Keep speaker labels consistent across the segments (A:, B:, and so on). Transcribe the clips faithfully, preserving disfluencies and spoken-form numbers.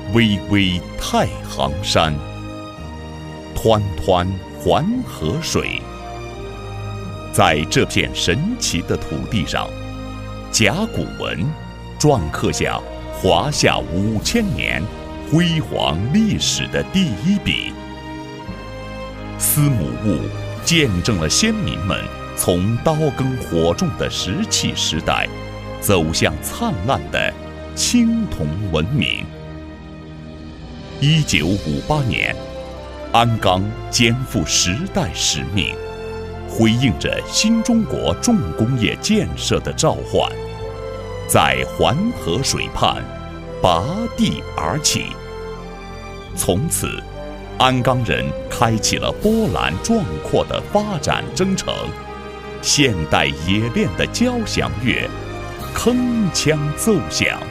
A: 巍巍太行山，湍湍环河水。在这片神奇的土地上，甲骨文篆刻下华夏五千年辉煌历史的第一笔。司母戊见证了先民们从刀耕火种的石器时代，走向灿烂的青铜文明。一九五八年，安钢肩负时代使命，回应着新中国重工业建设的召唤，在环河水畔拔地而起。从此，安钢人开启了波澜壮阔的发展征程，现代冶炼的交响乐铿锵奏响。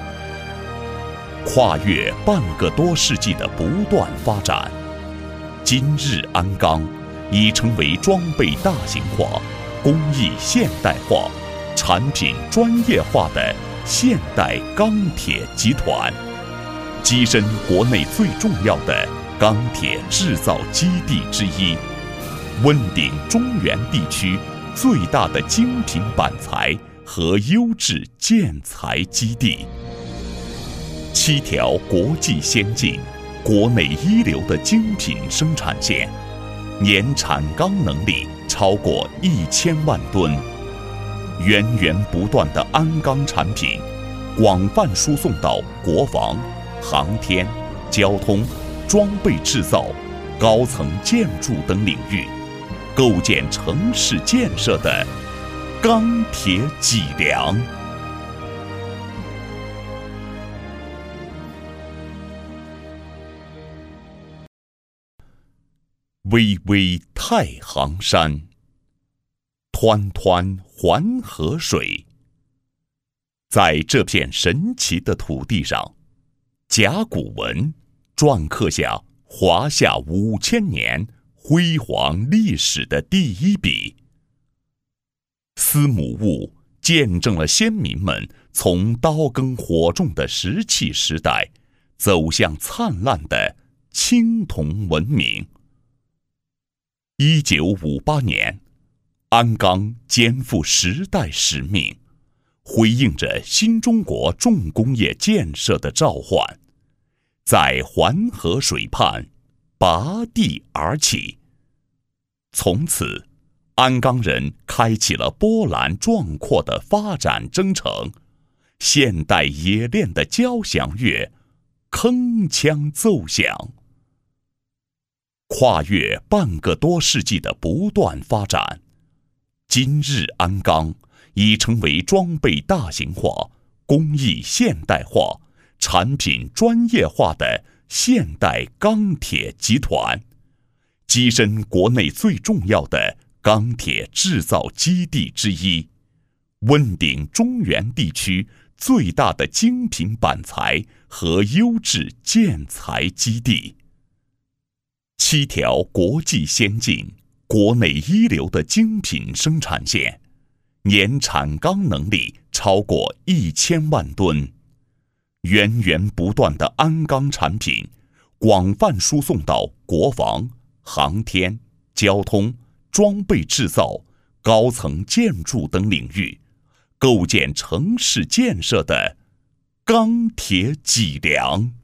A: 跨越半个多世纪的不断发展，今日安钢已成为装备大型化、工艺现代化、产品专业化的现代钢铁集团，跻身国内最重要的钢铁制造基地之一，问鼎中原地区最大的精品板材和优质建材基地。七条国际先进、国内一流的精品生产线，年产钢能力超过一千万吨，源源不断的安钢产品广泛输送到国防、航天、交通、装备制造、高层建筑等领域，构建城市建设的钢铁脊梁。巍巍太行山，湍湍环河水。在这片神奇的土地上，甲骨文篆刻下华夏五千年辉煌历史的第一笔。司母戊见证了先民们从刀耕火种的石器时代，走向灿烂的青铜文明。一九五八年，安钢肩负时代使命，回应着新中国重工业建设的召唤，在环河水畔拔地而起。从此，安钢人开启了波澜壮阔的发展征程，现代冶炼的交响乐铿锵奏响。跨越半个多世纪的不断发展，今日安钢已成为装备大型化、工艺现代化、产品专业化的现代钢铁集团，跻身国内最重要的钢铁制造基地之一，问鼎中原地区最大的精品板材和优质建材基地。七条国际先进、国内一流的精品生产线，年产钢能力超过一千万吨，源源不断的安钢产品广泛输送到国防、航天、交通、装备制造、高层建筑等领域，构建城市建设的钢铁脊梁。